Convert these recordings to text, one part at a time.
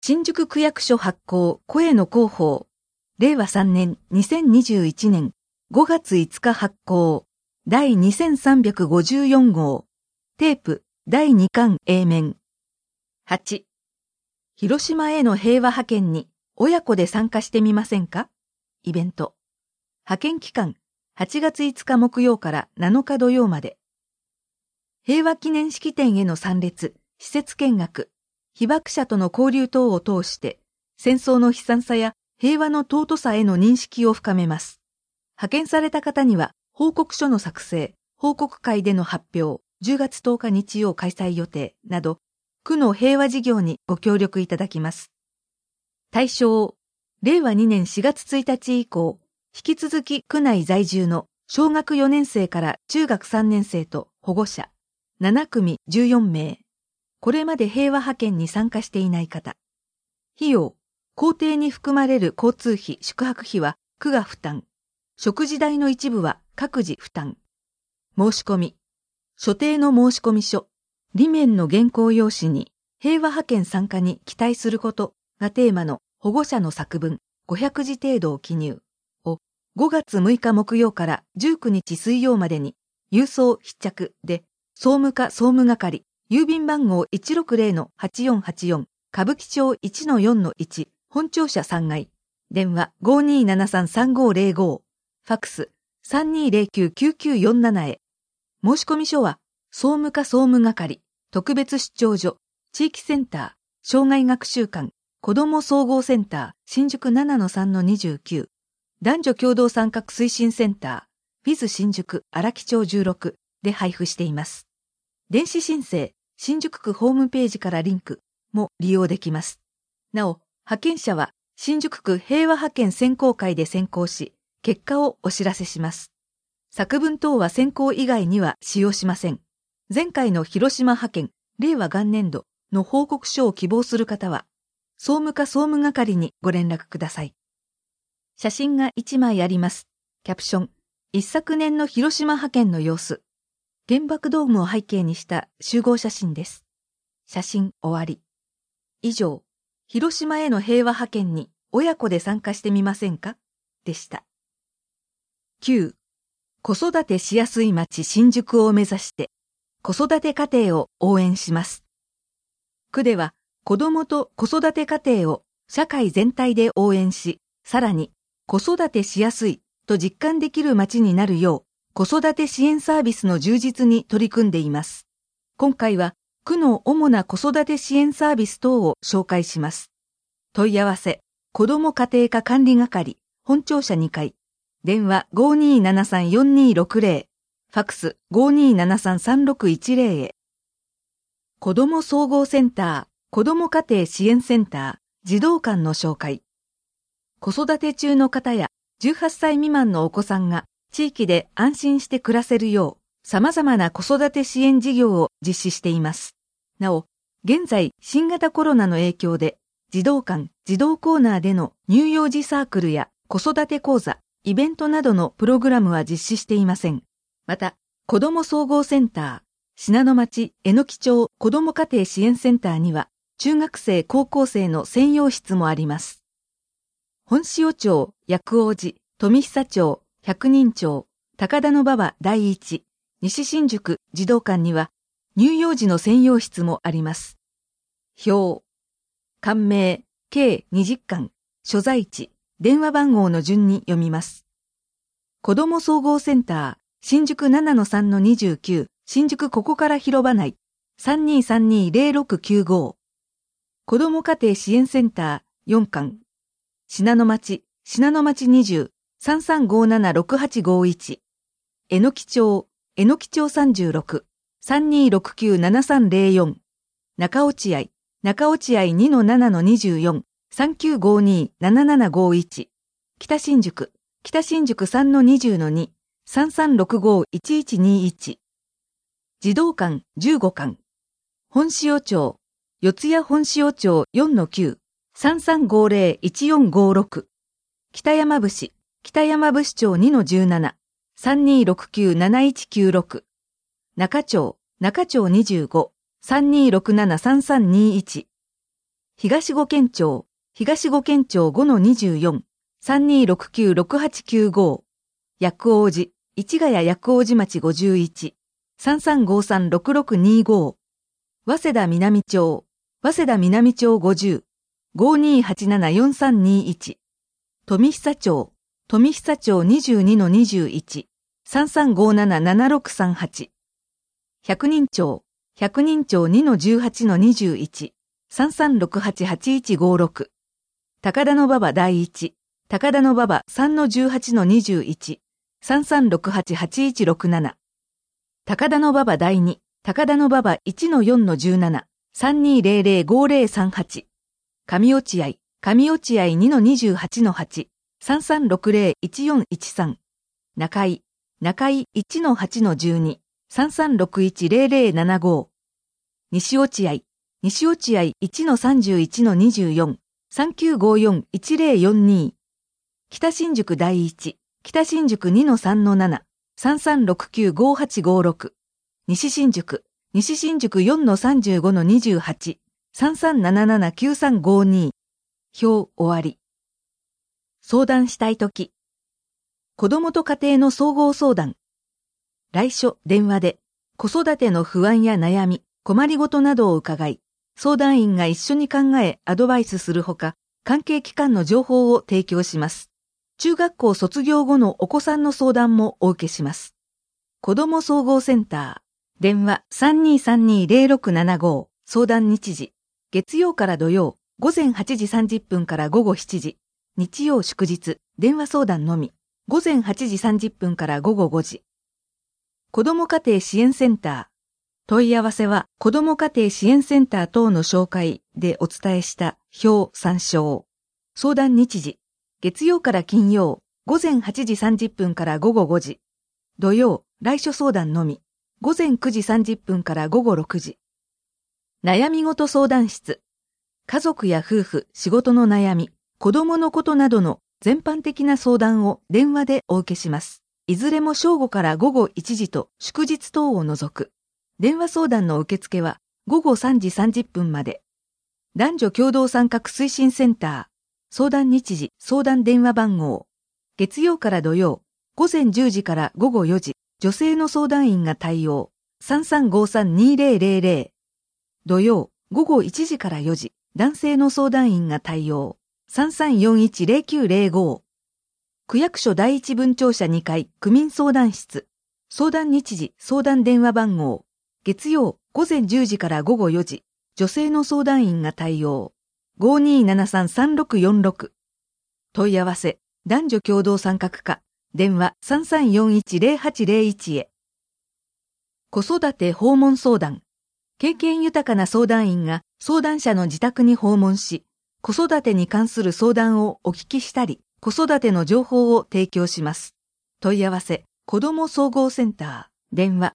新宿区役所発行声の広報。令和3年2021年5月5日発行。第2354号。テープ第2巻 A 面。8。広島への平和派遣に親子で参加してみませんか？イベント。派遣期間8月5日木曜から7日土曜まで。平和記念式典への参列、施設見学、被爆者との交流等を通して、戦争の悲惨さや平和の尊さへの認識を深めます。派遣された方には、報告書の作成、報告会での発表、10月10日日曜開催予定など、区の平和事業にご協力いただきます。対象、令和2年4月1日以降、引き続き区内在住の小学4年生から中学3年生と保護者、7組14名。これまで平和派遣に参加していない方。費用、工程に含まれる交通費、宿泊費は区が負担。食事代の一部は各自負担。申し込み。所定の申込書、裏面の原稿用紙に平和派遣参加に期待することがテーマの保護者の作文500字程度を記入を5月6日木曜から19日水曜までに郵送必着で総務課総務係郵便番号 160-8484 歌舞伎町 1-4-1 本庁舎3階電話 5273-3505 ファックス 3209-9947 へ申込書は総務課総務係特別出張所地域センター障害学習館子ども総合センター新宿 7-3-29 男女共同参画推進センターフィズ新宿荒木町16で配布しています。電子申請新宿区ホームページからリンクも利用できます。なお、派遣者は新宿区平和派遣選考会で選考し、結果をお知らせします。作文等は選考以外には使用しません。前回の広島派遣、令和元年度の報告書を希望する方は、総務課総務係にご連絡ください。写真が1枚あります。キャプション、一昨年の広島派遣の様子。原爆ドームを背景にした集合写真です。写真終わり。以上、広島への平和派遣に親子で参加してみませんかでした。9. 子育てしやすい街新宿を目指して、子育て家庭を応援します。区では、子どもと子育て家庭を社会全体で応援し、さらに子育てしやすいと実感できる街になるよう、子育て支援サービスの充実に取り組んでいます。今回は、区の主な子育て支援サービス等を紹介します。問い合わせ、子ども家庭科管理係、本庁舎2階、電話 5273-4260、ファックス 5273-3610 へ。子ども総合センター、子ども家庭支援センター、児童館の紹介。子育て中の方や18歳未満のお子さんが地域で安心して暮らせるよう、様々な子育て支援事業を実施しています。なお、現在新型コロナの影響で、児童館、児童コーナーでの乳幼児サークルや子育て講座、イベントなどのプログラムは実施していません。また、子ども総合センター、信濃町榎木町子ども家庭支援センターには、中学生高校生の専用室もあります。本塩町、薬王寺、富久町、百人町、高田馬場第一、西新宿児童館には、乳幼児の専用室もあります。表、館名、計20館、所在地、電話番号の順に読みます。子ども総合センター、新宿 7-3-29、新宿ここから広場内、3232-0695。子ども家庭支援センター、4館、信濃町20、3357-6851。榎木町36、3269-7304。中落合 2-7-24、3952-7751。北新宿 3-20-2、3365-1121。児童館15館。本塩町、四谷本塩町 4-9、3350-1456。北山伏町 2-17、3269-7196。中町25、3267-3321。 東五県庁、東五県庁 5-24、32696895、薬王寺、市ヶ谷薬王寺町51、33536625、早稲田南町、早稲田南町50、52874321、富久町、富久町 22-21、33577638、百人町、百人町 2-18-21、33688156、高田馬場第一、高田馬場 3-18-21、33688167、高田馬場第二、高田馬場 1-4-17、32005038、上落合、上落合 2-28-8、33601413、中井、中井 1-8-12、33610075、西落合、西落合 1-31-24、39541042、北新宿第一、北新宿 2-3-7、33695856、西新宿、西新宿 4-35-28、33779352、表終わり。相談したいとき。子供と家庭の総合相談。来所、電話で、子育ての不安や悩み、困りごとなどを伺い、相談員が一緒に考え、アドバイスするほか、関係機関の情報を提供します。中学校卒業後のお子さんの相談もお受けします。子ども総合センター、電話 3232-0675、相談日時、月曜から土曜、午前8時30分から午後7時、日曜祝日、電話相談のみ、午前8時30分から午後5時。子ども家庭支援センター、問い合わせは子ども家庭支援センター等の紹介でお伝えした表参照。相談日時、月曜から金曜、午前8時30分から午後5時。土曜、来所相談のみ、午前9時30分から午後6時。悩みごと相談室。家族や夫婦、仕事の悩み、子供のことなどの全般的な相談を電話でお受けします。いずれも正午から午後1時と祝日等を除く。電話相談の受付は午後3時30分まで。男女共同参画推進センター。相談日時、相談電話番号。月曜から土曜、午前10時から午後4時、女性の相談員が対応。3353-2000。土曜、午後1時から4時、男性の相談員が対応。3341-0905。区役所第一分庁舎2階、区民相談室。相談日時、相談電話番号。月曜、午前10時から午後4時、女性の相談員が対応。5273-3646。問い合わせ、男女共同参画課。電話 3341-0801 へ。子育て訪問相談。経験豊かな相談員が相談者の自宅に訪問し、子育てに関する相談をお聞きしたり、子育ての情報を提供します。問い合わせ、子ども総合センター。電話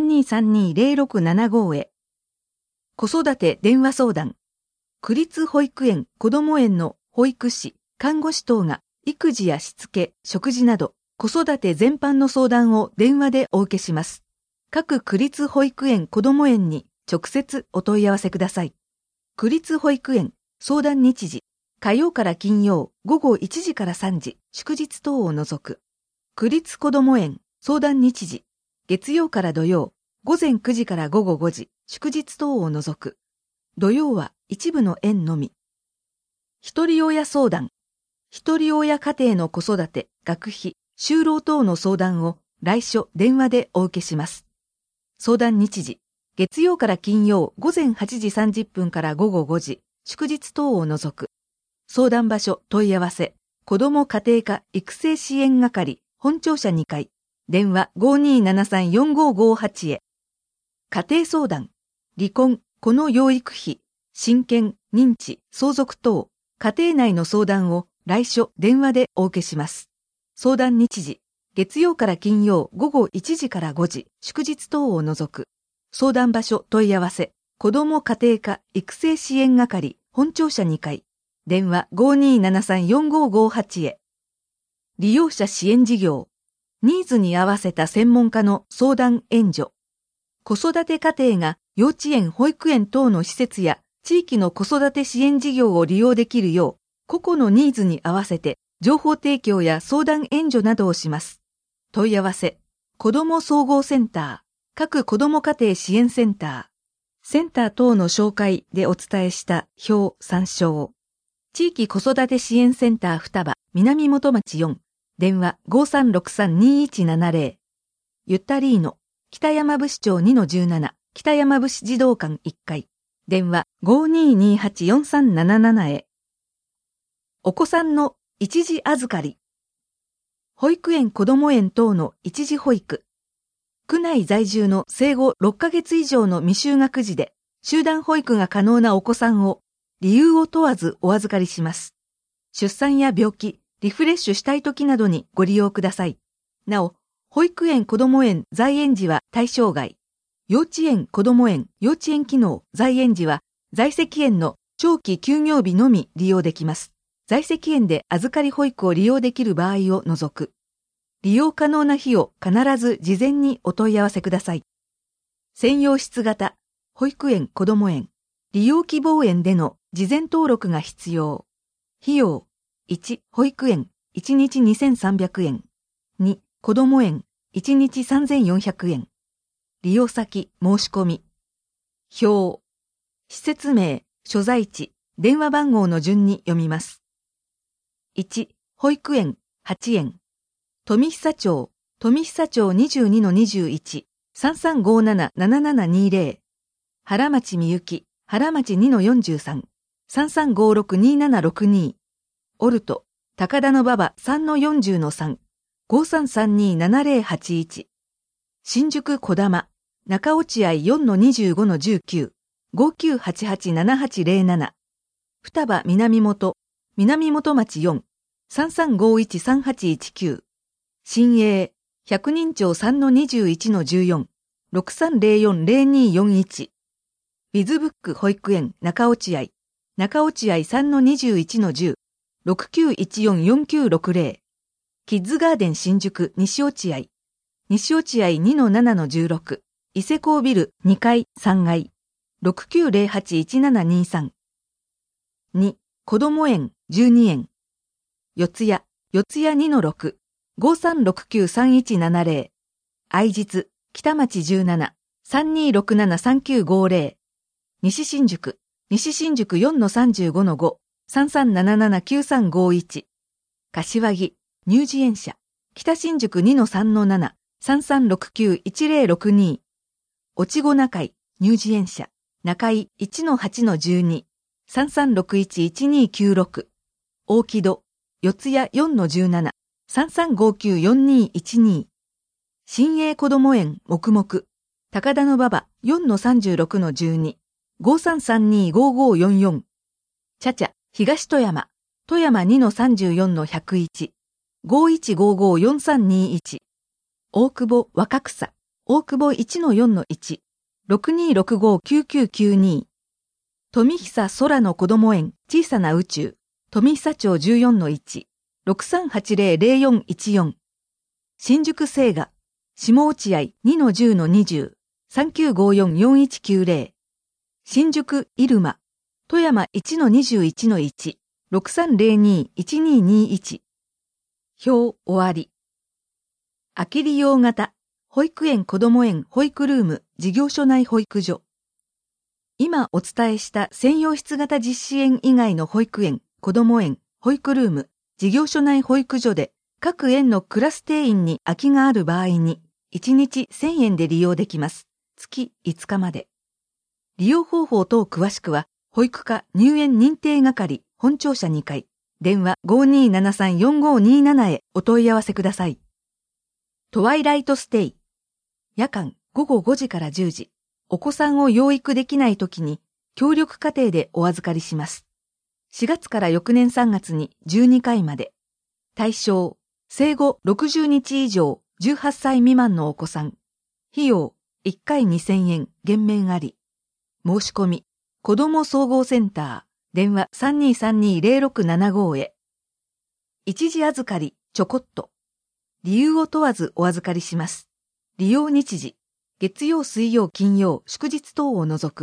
3232-0675 へ。子育て電話相談。区立保育園子ども園の保育士、看護師等が育児やしつけ、食事など子育て全般の相談を電話でお受けします。各区立保育園子ども園に直接お問い合わせください。区立保育園相談日時、火曜から金曜午後1時から3時、祝日等を除く。区立子ども園相談日時、月曜から土曜、午前9時から午後5時、祝日等を除く。土曜は一部の園のみ。一人親相談。一人親家庭の子育て、学費、就労等の相談を来所電話でお受けします。相談日時、月曜から金曜午前8時30分から午後5時、祝日等を除く。相談場所問い合わせ、子ども家庭科育成支援係、本庁舎2階、電話 5273-4558 へ。家庭相談、離婚、子の養育費、親権、認知、相続等、家庭内の相談を来所電話でお受けします。相談日時、月曜から金曜午後1時から5時、祝日等を除く。相談場所問い合わせ、子ども家庭科育成支援係、本庁舎2階、電話 5273-4558 へ。利用者支援事業。ニーズに合わせた専門家の相談援助。子育て家庭が幼稚園・保育園等の施設や地域の子育て支援事業を利用できるよう、個々のニーズに合わせて情報提供や相談援助などをします。問い合わせ、子ども総合センター、各子ども家庭支援センター、センター等の紹介でお伝えした表参照。地域子育て支援センター双葉南本町4、電話 5363-2170。ゆったりーの、北山部市町 2-17、北山部市児童館1階。電話 5228-4377 へ。お子さんの一時預かり。保育園こども園等の一時保育。区内在住の生後6ヶ月以上の未就学児で集団保育が可能なお子さんを理由を問わずお預かりします。出産や病気、リフレッシュしたい時などにご利用ください。なお、保育園こども園在園時は対象外。幼稚園こども園幼稚園機能在園時は在籍園の長期休業日のみ利用できます。在籍園で預かり保育を利用できる場合を除く。利用可能な日を必ず事前にお問い合わせください。専用室型、保育園こども園、利用希望園での事前登録が必要。費用、1、保育園、1日2300円。2、こども園、1日3400円。利用先、申し込み。表。施設名、所在地、電話番号の順に読みます。1、保育園、8園。富久町 22-21、3357-7720。原町みゆき、原町 2-43、3356-2762。オルト、高田の馬場 3-40-3、5332-7081。新宿小玉、中落合 4-25-19、5988-7807。双葉南本、南本町4、3351-3819。新栄、百人町 3-21-14、6304-0241。ウィズブック保育園中落合、中落合 3-21-10、6914-4960。キッズガーデン新宿西落合、西落合 2-7-16、伊勢港ビル2階3階、6908-1723。2、こども園12園。四谷 2-6、5369-3170。愛実、北町17、3267-3950。西新宿 4-35-5、3377-9351。柏木、乳児園舎、北新宿 2-3-7、3369-1062。越後中井、乳児園舎、中井 1-8-12、3361-1296。大木戸、四谷 4-17、3359-4212。新栄こども園黙々、高田馬場 4-36-12、5332-5544。茶々、東富山、富山 2-34-101、5155-4321。大久保若草、大久保 1-4-1、6265-9992。富久空のこども園小さな宇宙、富久町 14-1、6380-0414。新宿聖雅、下落合 2-10-20、3954-4190。新宿入間、富山 1-21-1、6302-1221。表終わり。空き利用型、保育園こども園保育ルーム事業所内保育所。今お伝えした専用室型実施園以外の保育園、こども園、保育ルーム、事業所内保育所で各園のクラス定員に空きがある場合に1日1000円で利用できます。月5日まで。利用方法等詳しくは、保育課入園認定係本庁舎2階、電話 5273-4527 へお問い合わせください。トワイライトステイ。夜間午後5時から10時、お子さんを養育できないときに協力家庭でお預かりします。4月から翌年3月に12回まで。対象、生後60日以上18歳未満のお子さん。費用、1回2000円、減免あり。申し込み、子ども総合センター、電話 3232-0675 へ。一時預かり、ちょこっと。理由を問わずお預かりします。利用日時、月曜、水曜、金曜、祝日等を除く、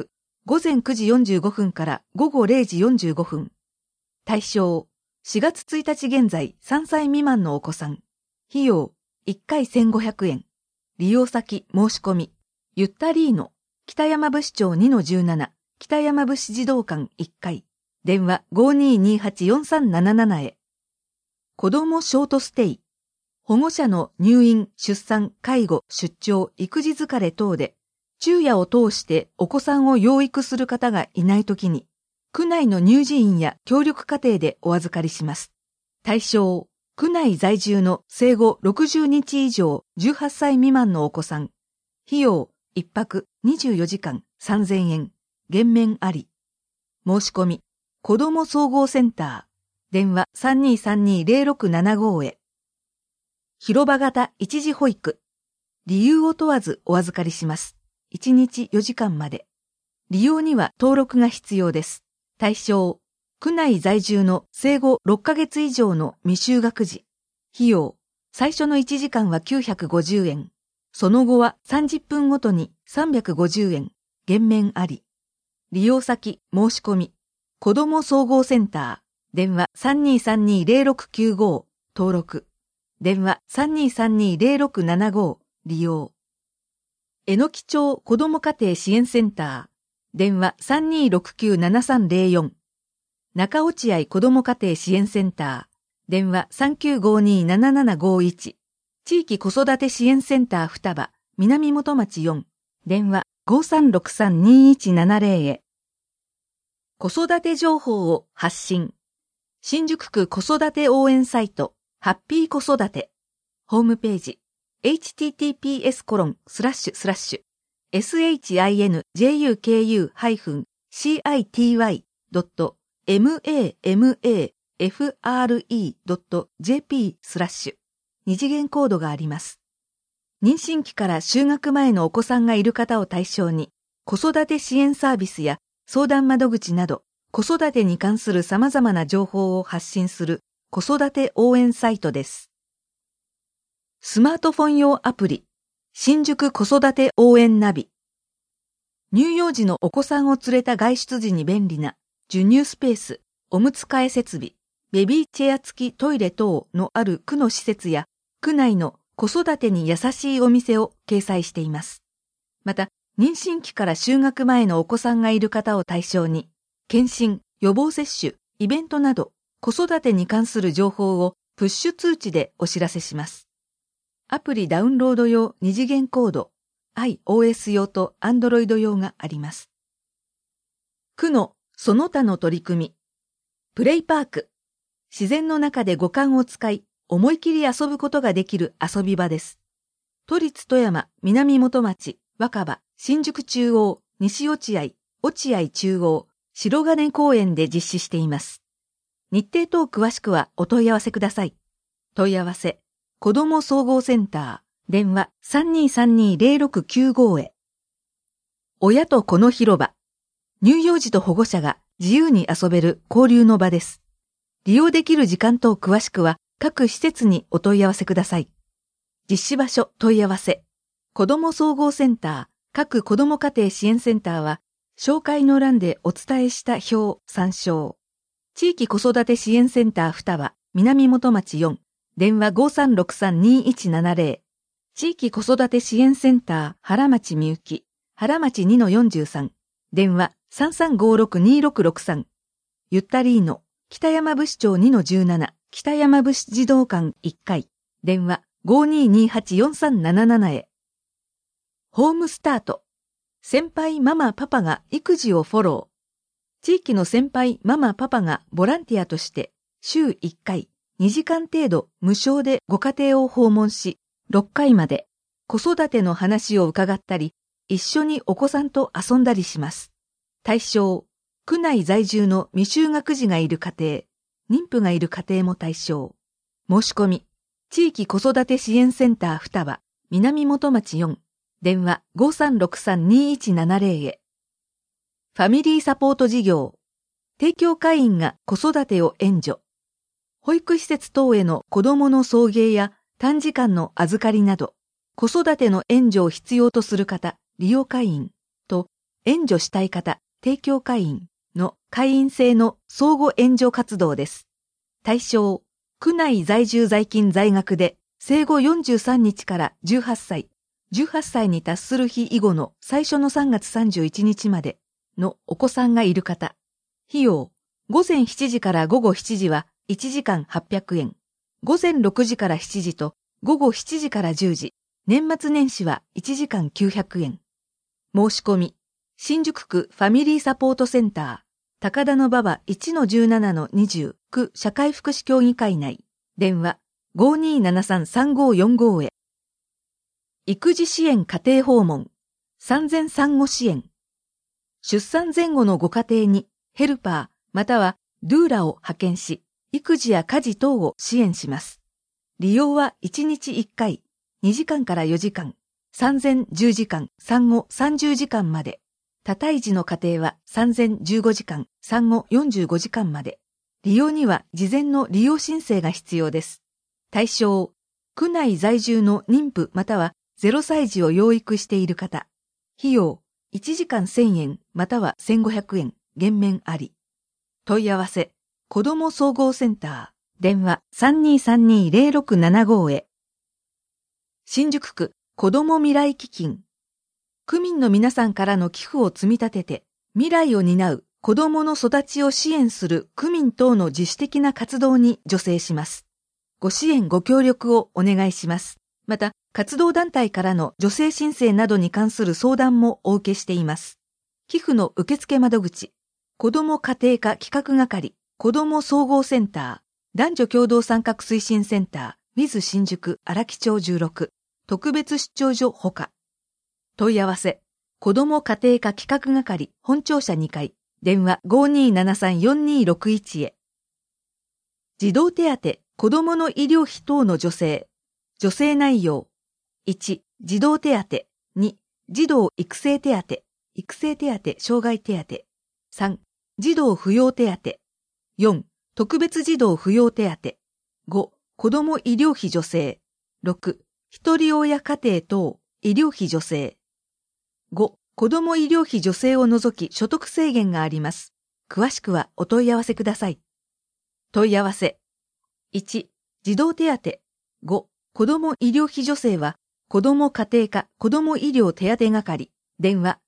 午前9時45分から午後0時45分。対象、4月1日現在3歳未満のお子さん。費用、1回1500円。利用先、申し込み。ゆったりーの、北山部市長 2-17、北山部市児童館1階。電話 5228-4377 へ。子どもショートステイ。保護者の入院、出産、介護、出張、育児疲れ等で、昼夜を通してお子さんを養育する方がいないときに、区内の乳児院や協力家庭でお預かりします。対象、区内在住の生後60日以上18歳未満のお子さん。費用、1泊24時間3000円。減免あり。申し込み、子ども総合センター。電話 3232-0675 へ。広場型一時保育。理由を問わずお預かりします。1日4時間まで。利用には登録が必要です。対象、区内在住の生後6ヶ月以上の未就学児。費用、最初の1時間は950円。その後は30分ごとに350円。減免あり。利用先、申し込み。子ども総合センター。電話 3232-0695。登録。電話 3232-0675。利用。えのき町子ども家庭支援センター。電話 3269-7304。中落合子ども家庭支援センター。電話 3952-7751。地域子育て支援センター双葉、南本町4。電話 5363-2170 へ。子育て情報を発信。新宿区子育て応援サイト、ハッピー子育て。ホームページ、https://shinjuku-city.mamafre.jp/ 二次元コードがあります。妊娠期から就学前のお子さんがいる方を対象に、子育て支援サービスや相談窓口など、子育てに関する様々な情報を発信する子育て応援サイトです。スマートフォン用アプリ、新宿子育て応援ナビ。乳幼児のお子さんを連れた外出時に便利な授乳スペース、おむつ替え設備、ベビーチェア付きトイレ等のある区の施設や、区内の子育てに優しいお店を掲載しています。また、妊娠期から就学前のお子さんがいる方を対象に、検診、予防接種、イベントなど、子育てに関する情報をプッシュ通知でお知らせします。アプリダウンロード用二次元コード、iOS 用と Android 用があります。区のその他の取り組み。プレイパーク。自然の中で五感を使い、思い切り遊ぶことができる遊び場です。都立富山、南本町、若葉、新宿中央、西落合、落合中央、白金公園で実施しています。日程等詳しくはお問い合わせください。問い合わせ、子ども総合センター、電話 3232-0695 へ。親と子の広場。乳幼児と保護者が自由に遊べる交流の場です。利用できる時間等詳しくは各施設にお問い合わせください。実施場所問い合わせ。子ども総合センター、各子ども家庭支援センターは、紹介の欄でお伝えした表参照。地域子育て支援センター双葉、南本町4、電話 5363-2170。地域子育て支援センター原町みゆき、原町 2-43、電話 3356-2663。ゆったりーの北山部市長 2-17、北山部市児童館1階、電話 5228-4377 へ。ホームスタート。先輩ママパパが育児をフォロー。地域の先輩ママパパがボランティアとして週1回2時間程度無償でご家庭を訪問し、6回まで子育ての話を伺ったり、一緒にお子さんと遊んだりします。対象、区内在住の未就学児がいる家庭、妊婦がいる家庭も対象。申し込み、地域子育て支援センター双葉、南本町4、電話 5363-2170 へ。ファミリーサポート事業。提供会員が子育てを援助。保育施設等への子供の送迎や短時間の預かりなど、子育ての援助を必要とする方、利用会員と援助したい方、 帝京会員の会員制の相互援助活動です。対象、区内在住在勤在学で生後43日から18歳、18歳に達する日以後の最初の3月31日までのお子さんがいる方。費用、午前7時から午後7時は1時間800円。午前6時から7時と午後7時から10時。年末年始は1時間900円。申し込み、新宿区ファミリーサポートセンター、高田馬場 1-17-20 区社会福祉協議会内。電話、5273-3545へ。育児支援家庭訪問、産前産後支援。出産前後のご家庭にヘルパーまたはドゥーラを派遣し、育児や家事等を支援します。利用は1日1回、2時間から4時間、産前10時間、産後30時間まで。多胎児の家庭は産前15時間、産後45時間まで。利用には事前の利用申請が必要です。対象、区内在住の妊婦または0歳児を養育している方。費用、1時間1000円または1500円、減免あり。問い合わせ、子ども総合センター、電話 3232-0675 へ。新宿区子ども未来基金。区民の皆さんからの寄付を積み立てて、未来を担う子どもの育ちを支援する区民等の自主的な活動に助成します。ご支援ご協力をお願いします。また、活動団体からの助成申請などに関する相談もお受けしています。寄付の受付窓口、子ども家庭科企画係、子ども総合センター、男女共同参画推進センター、WIZ 新宿荒木町16、特別出張所ほか。問い合わせ、子ども家庭科企画係、本庁舎2階、電話 5273-4261 へ。児童手当、子どもの医療費等の助成。助成内容。1、児童手当。2、児童育成手当。育成手当、障害手当。3、児童扶養手当。4、特別児童扶養手当。5、子ども医療費助成。6、一人親家庭等医療費助成。5、子ども医療費助成を除き所得制限があります。詳しくはお問い合わせください。問い合わせ。1、児童手当。5、子ども医療費助成は、子ども家庭科子ども医療手当係、電話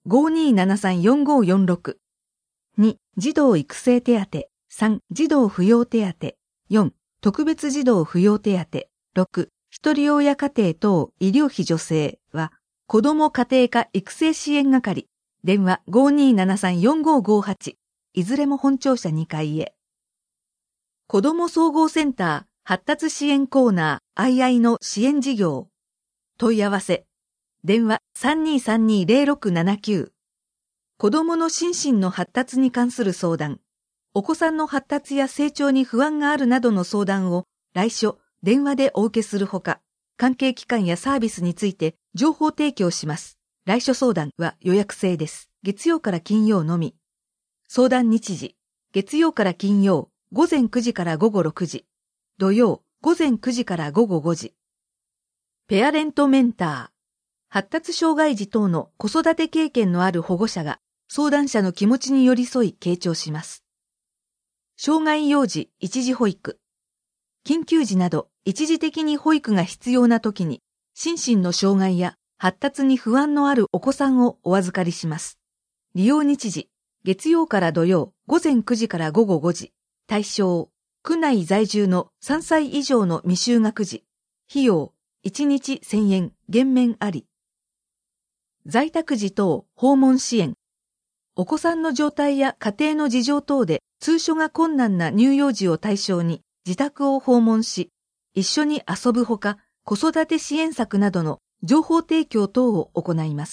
5273-4546。2、児童育成手当。3、児童扶養手当。4、特別児童扶養手当。6、一人親家庭等医療費助成は、子ども家庭科育成支援係、電話 5273-4558、いずれも本庁舎2階へ。子ども総合センター発達支援コーナー、あいあいの支援事業。問い合わせ。電話 3232-0679。子どもの心身の発達に関する相談。お子さんの発達や成長に不安があるなどの相談を、来所、電話でお受けするほか、関係機関やサービスについて情報提供します。来所相談は予約制です。月曜から金曜のみ。相談日時。月曜から金曜、午前9時から午後6時。土曜、午前9時から午後5時。ペアレントメンター。発達障害児等の子育て経験のある保護者が相談者の気持ちに寄り添い傾聴します。障害幼児一時保育。緊急時など一時的に保育が必要な時に心身の障害や発達に不安のあるお子さんをお預かりします。利用日時、月曜から土曜午前9時から午後5時。対象、区内在住の3歳以上の未就学児。費用、1日1000円、減免あり。在宅時等訪問支援。お子さんの状態や家庭の事情等で通所が困難な乳幼児を対象に自宅を訪問し、一緒に遊ぶほか子育て支援策などの情報提供等を行います。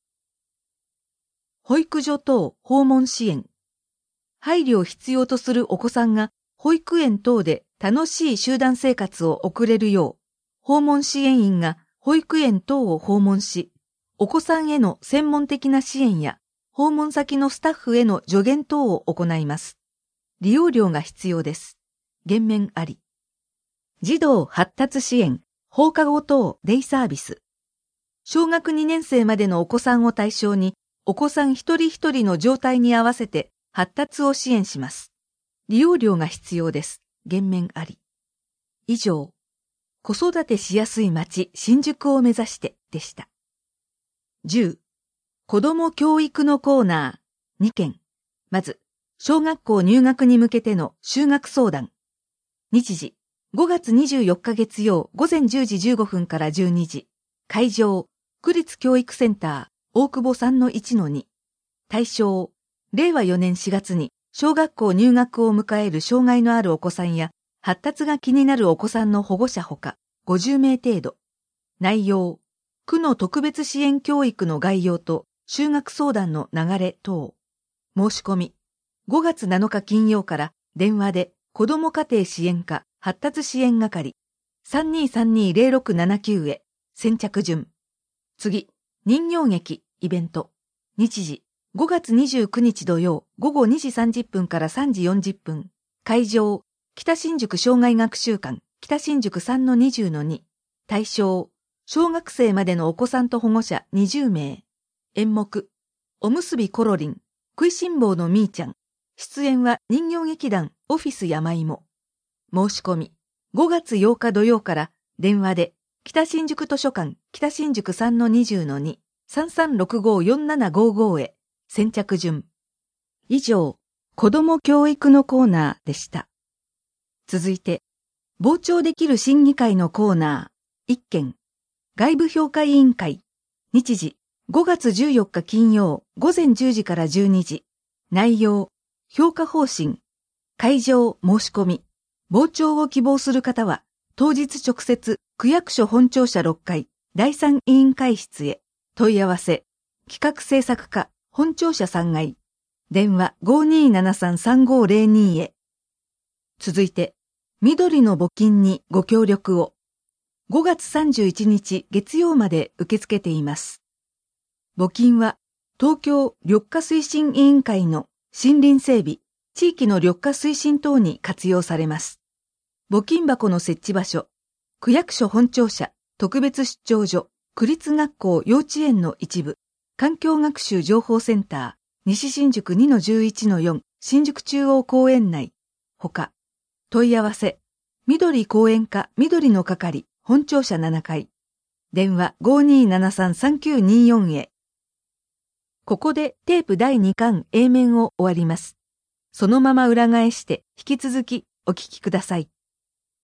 保育所等訪問支援。配慮を必要とするお子さんが保育園等で楽しい集団生活を送れるよう、訪問支援員が保育園等を訪問し、お子さんへの専門的な支援や訪問先のスタッフへの助言等を行います。利用料が必要です。減免あり。児童発達支援、放課後等デイサービス。小学2年生までのお子さんを対象に、 お子さん一人一人の状態に合わせて発達を支援します。利用料が必要です。減免あり。以上、子育てしやすい街新宿を目指してでした。10、子ども教育のコーナー2件。まず、小学校入学に向けての就学相談。日時、5月24日月曜午前10時15分から12時。会場、区立教育センター、大久保 3-1-2。対象、令和4年4月に小学校入学を迎える障害のあるお子さんや、発達が気になるお子さんの保護者ほか、50名程度。内容、区の特別支援教育の概要と就学相談の流れ等。申し込み、5月7日金曜から電話で子ども家庭支援課発達支援係 3232-0679 へ先着順。次、人形劇イベント。日時、5月29日土曜午後2時30分から3時40分。会場、北新宿障害学習館北新宿 3-20-2。対象、小学生までのお子さんと保護者20名。演目、おむすびコロリン、食いしん坊のみーちゃん。出演は人形劇団オフィス山芋。申し込み、5月8日土曜から電話で北新宿図書館北新宿 3-20-2 3365-4755 へ先着順。以上、子ども教育のコーナーでした。続いて、傍聴できる審議会のコーナー1件。外部評価委員会。日時、5月14日金曜午前10時から12時。内容、評価方針。会場申し込み。傍聴を希望する方は、当日直接区役所本庁舎6階第3委員会室へ。問い合わせ、企画制作課本庁舎3階。電話 5273-3502 へ。続いて、緑の募金にご協力を。5月31日月曜まで受け付けています。募金は、東京緑化推進委員会の森林整備、地域の緑化推進等に活用されます。募金箱の設置場所、区役所本庁舎、特別出張所、区立学校幼稚園の一部、環境学習情報センター、西新宿 2-11-4 新宿中央公園内、ほか、問い合わせ、緑公園課緑の係、本庁舎7階。電話 5273-3924 へ。ここでテープ第2巻 A 面を終わります。そのまま裏返して引き続きお聞きください。